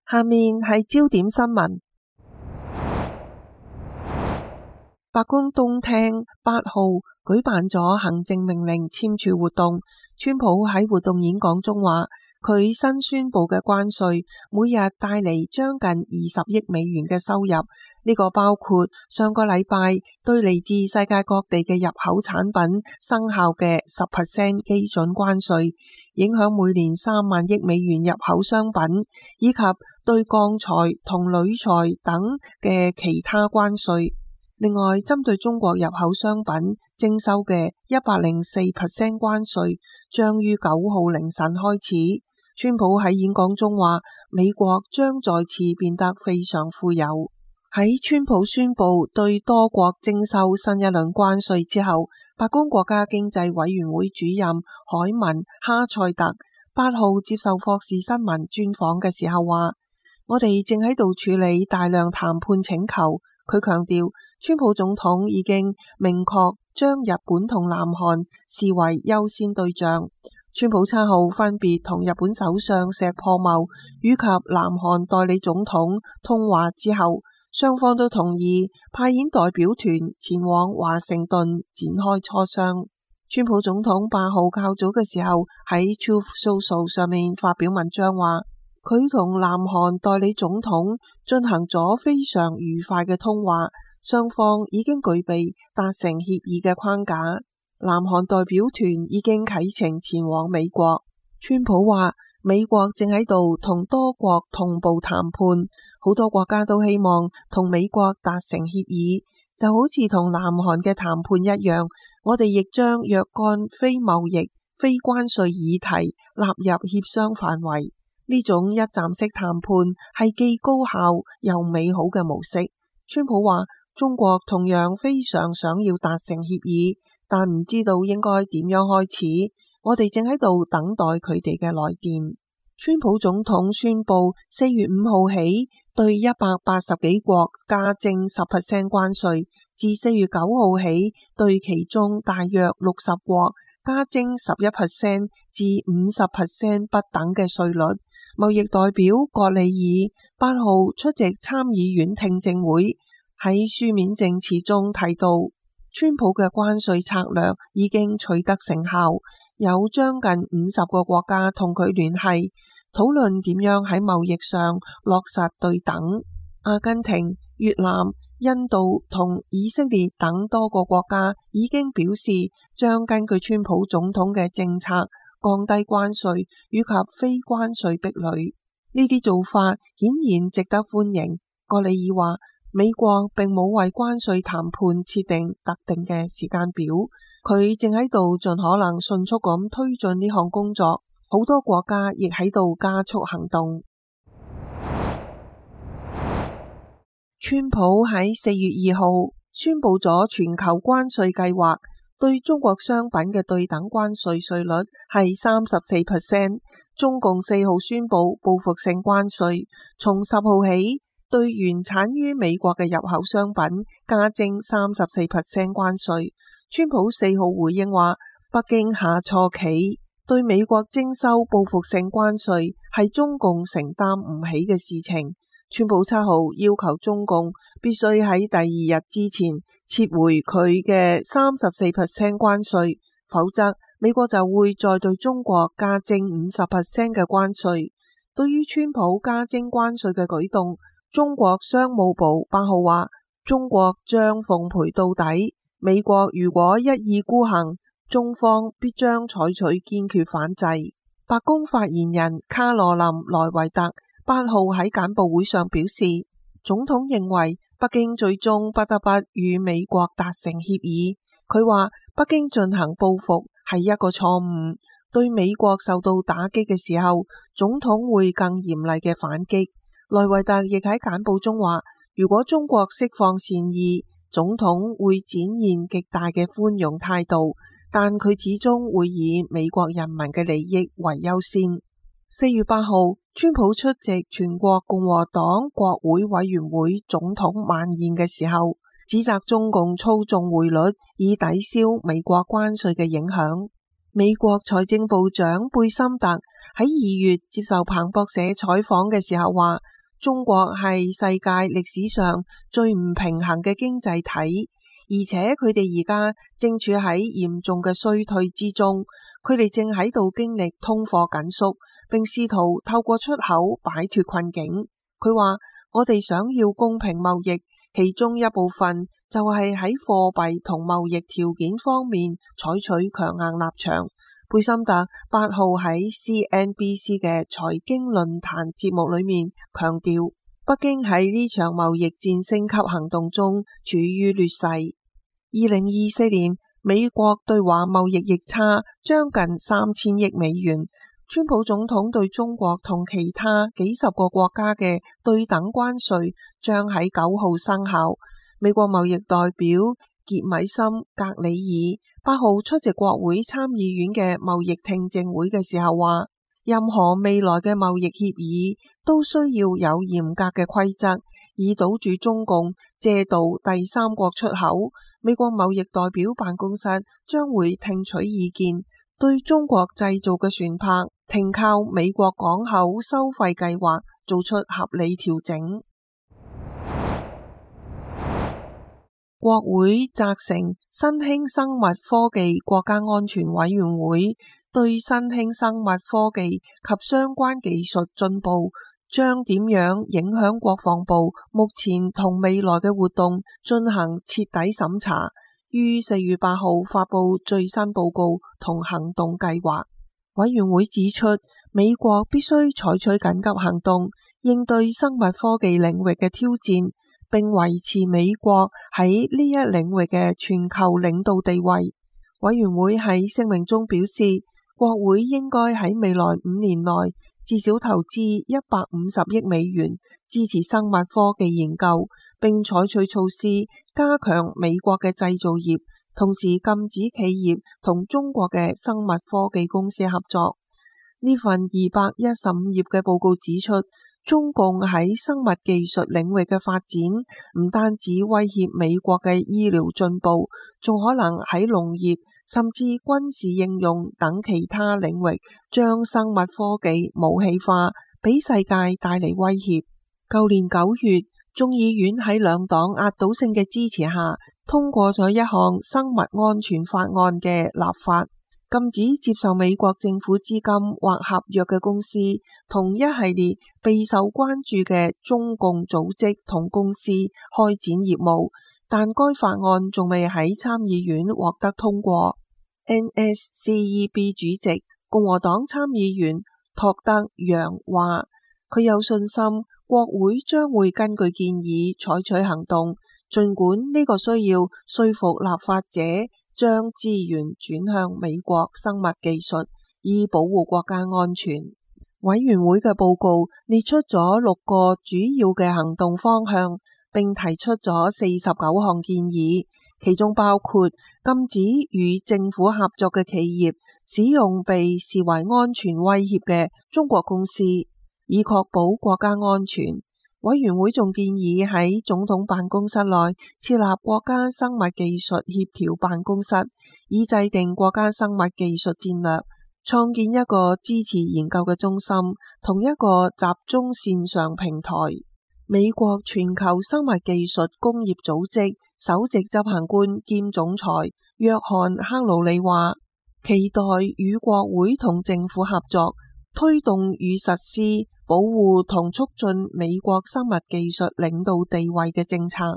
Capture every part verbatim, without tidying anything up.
下面係焦點新聞。白宮東廳八號舉辦咗行政命令簽署活動，川普喺活動演講中話，佢新宣布嘅關稅每日帶嚟將近二十億美元嘅收入，呢個包括上個禮拜對嚟自世界各地嘅入口產品生效嘅十 percent 基準關稅，影響每年三萬億美元入口商品，以及對鋼材同鋁材等嘅其他關稅。另外，針對中國入口商品徵收嘅一百零四 percent 關稅，將於九號凌晨開始。川普喺演講中話，美國將再次變得非常富有。喺川普宣布對多國徵收新一輪關稅之後，白宮國家經濟委員會主任凱文哈塞特八號接受霍士新聞專訪嘅時候話，我哋正喺度處理大量談判請求。佢強調，川普總統已經明確將日本同南韓視為優先對象。川普七號分別同日本首相石破茂以及南韓代理總統通話之後，雙方都同意派遣代表團前往華盛頓展開磋商。川普總統八號較早嘅時候喺 Truth Social 上面發表文章話，佢同南韓代理總統進行咗非常愉快嘅通話，雙方已經具備達成協議嘅框架。南韓代表團已經啟程前往美國。川普話，美國正喺度同多國同步談判，好多國家都希望同美國達成協議，就好似同南韓嘅談判一樣。我哋亦將若干非貿易、非關稅議題納入協商範圍。呢種一站式談判係既高效又美好嘅模式。川普話，中國同樣非常想要達成協議，但唔知道應該點樣開始，我哋正喺度等待佢哋嘅來電。川普總統宣布四月五號起對一百八十幾國加徵十 percent 關稅，自四月九號起對其中大約六十國加徵十一 percent 至五十 percent 不等嘅稅率。貿易代表葛利爾八號出席參議院聽證會，喺書面證詞中提到，川普嘅關稅策略已經取得成效，有將近五十個國家同佢聯繫，討論點樣喺貿易上落實對等。阿根廷、越南、印度同以色列等多個國家已經表示將根據川普總統嘅政策降低關稅以及非關稅壁壘。呢啲做法顯然值得歡迎。葛利爾話，美國並冇為關稅談判設定特定嘅時間表，佢正喺度盡可能迅速咁推進呢項工作，好多國家亦喺度加速行動。川普喺四月二號宣布咗全球關稅計劃，對中國商品嘅對等關稅稅率係三十四 percent， 中共四號宣布報復性關稅，從十號起對原產於美國嘅入口商品加徵三十四 percent 關稅。川普四號回應話，北京下錯棋，對美國徵收報復性關稅係中共承擔唔起嘅事情。川普七號要求中共必須喺第二日之前撤回佢嘅三十四 percent 關稅，否則美國就會再對中國加徵五十 percent 嘅關稅。對於川普加徵關稅嘅舉動，中國商務部八號話，中國將奉陪到底，美國如果一意孤行，中方必將採取堅決反制。白宮發言人卡羅琳萊維特八號喺簡報會上表示，總統認為北京最終不得不與美國達成協議。佢話，北京進行報復係一個錯誤，對美國受到打擊嘅時候，總統會更嚴厲嘅反擊。萊維特亦喺簡報中話，如果中國釋放善意，總統會展現極大嘅寬容態度，但佢始終會以美國人民嘅利益為優先。四月八號，川普出席全國共和黨國會委員會總統晚宴嘅時候，指責中共操縱匯率以抵消美國關稅嘅影響。美國財政部長貝森特喺二月接受彭博社採訪嘅時候話， 中國係世界歷史上最唔平衡嘅經濟體，而且佢哋而家正處喺嚴重嘅衰退之中，佢哋正喺度經歷通貨緊縮，並試圖透過出口擺脫困境。佢話：我哋想要公平貿易，其中一部分就係喺貨幣同貿易條件方面採取強硬立場。貝森特八號喺 C N B C 嘅財經論壇節目裏面強調，北京喺呢場貿易戰升級行動中處於劣勢。二零二四年，美國對華貿易逆差將近三千億美元。川普總統對中國同其他幾十個國家嘅對等關稅將喺九號生效。美國貿易代表傑米森·格里爾八號出席國會參議院嘅貿易聽證會嘅時候話，任何未來嘅貿易協議都需要有嚴格嘅規則，以堵住中共借道第三國出口。美國貿易代表辦公室將會聽取意見，對中國製造嘅船舶停靠美國港口收費計劃做出合理調整。國會責成新興生物科技國家安全委員會對新興生物科技及相關技術進步將點樣影響國防部目前同未來嘅活動進行徹底審查，於四月八號發布最新報告同行動計劃。委員會指出，美國必須採取緊急行動，應對生物科技領域嘅挑戰，並維持美國喺呢一領域嘅全球領導地位。委員會喺聲明中表示，國會應該喺未來五年內至少投資一百五十億美元支持生物科技研究，並採取措施加強美國嘅製造業，同時禁止企業同中國嘅生物科技公司合作。呢份二百一十五頁嘅報告指出，中共喺生物技術領域嘅發展唔單止威脅美國嘅醫療進步，仲可能喺農業甚至軍事應用等其他領域將生物科技武器化，俾世界帶嚟威脅。舊年九月，眾議院喺兩黨壓倒性嘅支持下通過咗一項生物安全法案嘅立法，禁止接受美國政府資金或合約嘅公司同一系列備受關注嘅中共組織同公司開展業務，但該法案仲未喺參議院獲得通過。N S C E B 主席共和黨參議員托德·楊話，佢有信心國會將會根據建議採取行動，儘管呢個需要說服立法者將資源轉向美國生物技術，以保護國家安全。委員會嘅報告列出咗六個主要嘅行動方向，並提出咗四十九項建議，其中包括禁止與政府合作嘅企業使用被視為安全威脅嘅中國公司，以確保國家安全。委員會仲建議喺總統辦公室內設立國家生物技術協調辦公室，以制定國家生物技術戰略，創建一個支持研究嘅中心，同一個集中線上平台。美國全球生物技術工業組織首席執行官兼總裁約翰·克魯里話，期待與國會同政府合作，推動與實施保護同促進美國生物技術領導地位嘅政策。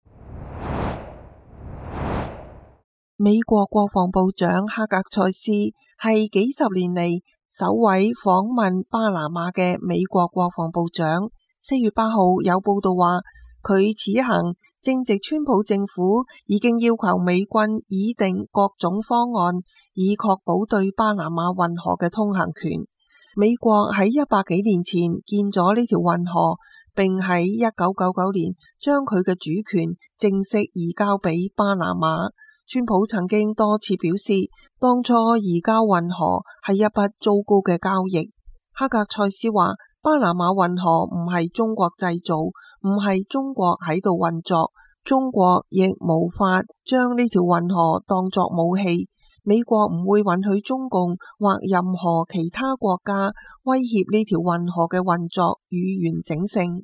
美國國防部長哈格塞斯係幾十年嚟首位訪問巴拿馬嘅美國國防部長。四月八號有報道話，佢此行正值川普政府已經要求美軍擬定各種方案，以確保對巴拿馬運河嘅通行權。美國喺一百幾年前建咗呢條運河，並喺一九九九年將佢嘅主權正式移交俾巴拿馬。川普曾經多次表示，當初移交運河係一筆糟糕嘅交易。哈格塞斯話，巴拿馬運河唔係中國製造，唔係中國喺度運作，中國亦無法將呢條運河當作武器。美國唔會允許中共或任何其他國家威脅呢條運河嘅運作與完整性。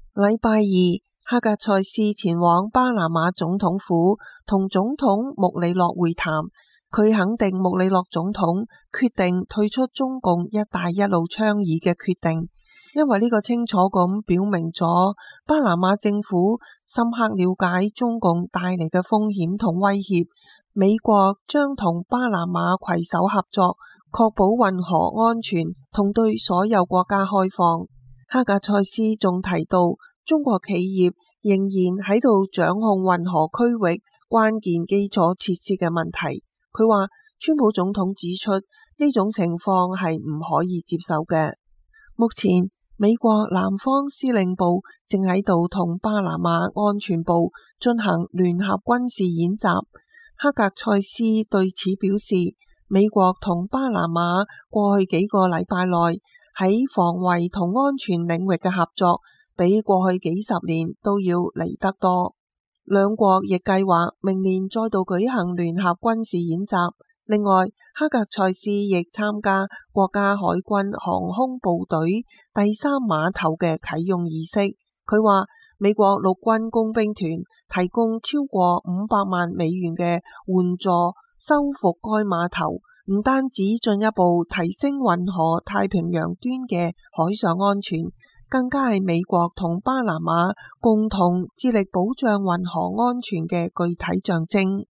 禮拜二，哈格塞斯前往巴拿馬總統府同總統穆里諾會談，佢肯定穆里諾總統決定退出中共一帶一路倡議嘅決定，因為呢個清楚咁表明咗巴拿馬政府深刻了解中共帶嚟嘅風險同威脅。美國將同巴拿馬攜手合作，確保運河安全同對所有國家開放。哈格塞斯仲提到，中國企業仍然喺度掌控運河區域關鍵基礎設施嘅問題。佢話，川普總統指出呢種情況係唔可以接受嘅。目前美國南方司令部正喺度同巴拿馬安全部進行聯合軍事演習。哈格塞斯對此表示，美國同巴拿馬過去幾個禮拜內喺防衛同安全領域嘅合作，比過去幾十年都要嚟得多。兩國亦計劃明年再度舉行聯合軍事演習。另外，哈格塞斯亦參加國家海軍航空部隊第三碼頭嘅啟用儀式。佢話，美國陸軍工兵團提供超過五百萬美元嘅援助，修復該碼頭，唔單止進一步提升運河太平洋端嘅海上安全，更加係美國同巴拿馬共同致力保障運河安全嘅具體象徵。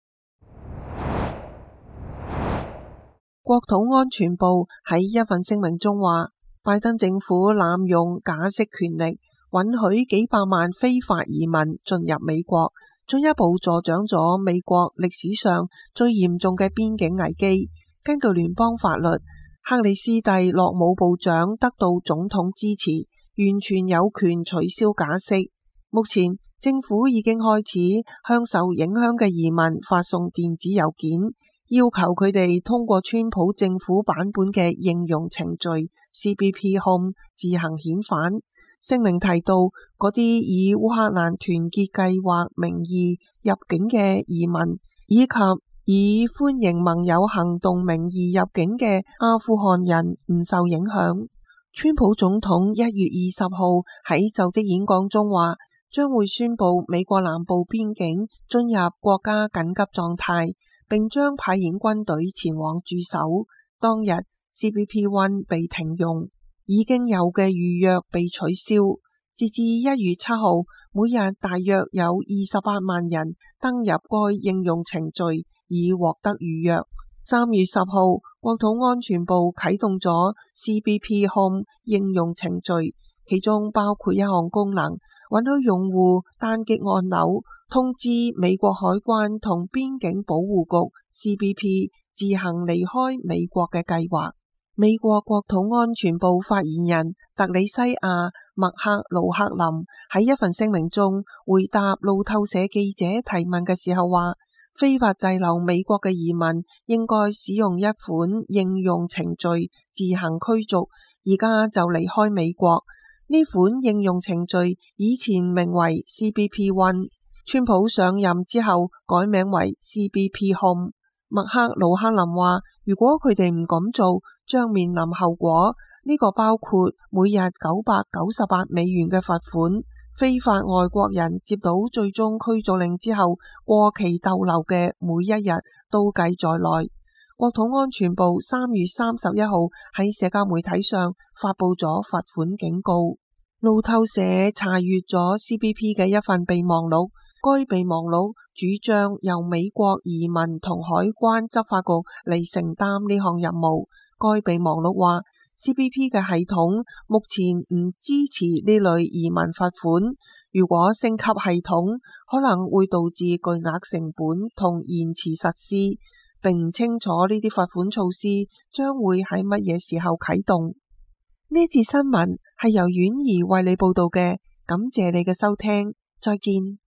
國土安全部喺一份聲明中話，拜登政府濫用假釋權力，允許幾百萬非法移民進入美國，進一步助長咗美國歷史上最嚴重嘅邊境危機。根據聯邦法律，克里斯蒂洛姆部長得到總統支持，完全有權取消假釋。目前政府已經開始向受影響嘅移民發送電子郵件，要求佢哋通過川普政府版本嘅應用程序 C B P Home 自行遣返。聲明提到，嗰啲以烏克蘭團結計劃名義入境嘅移民，以及以歡迎盟友行動名義入境嘅阿富汗人唔受影響。川普總統一月二十號喺就職演講中話，將會宣布美國南部邊境進入國家緊急狀態，並將派遣軍隊前往駐守。當日 C B P 一 被停用，已經有嘅預約被取消。截至一月七號，每日大約有二十八萬人登入該應用程序以獲得預約。三月十號，國土安全部啟動咗 C B P Home 應用程序，其中包括一項功能，允許用戶單擊按鈕通知美國海關同邊境保護局 C B P 自行離開美國嘅計劃。美國國土安全部發言人特里西亞麥克魯克林喺一份聲明中回答路透社記者提問嘅時候話，非法滯留美國嘅移民應該使用一款應用程序自行驅逐，而家就離開美國。呢款應用程序以前名為 C B P 一，川普上任之後改名為 C B P Home。麥克魯克林話，如果佢哋唔咁做，將面臨後果，呢、這個包括每日九百九十八美元嘅罰款，非法外國人接到最終驅逐令之後過期逗留嘅每一日都計在內。國土安全部三月三十一號喺社交媒體上發佈咗罰款警告。路透社查閱咗 C B P 嘅一份備忘錄，該備忘錄主張由美國移民同海關執法局嚟承擔呢項任務。該備忘錄話， C B P 嘅系統目前唔支持呢類移民罰款，如果升級系統，可能會導致巨額成本同延遲實施，並唔清楚呢啲罰款措施將會喺乜嘢時候啟動。呢節新聞係由婉兒為你報道嘅，感謝你嘅收聽，再見。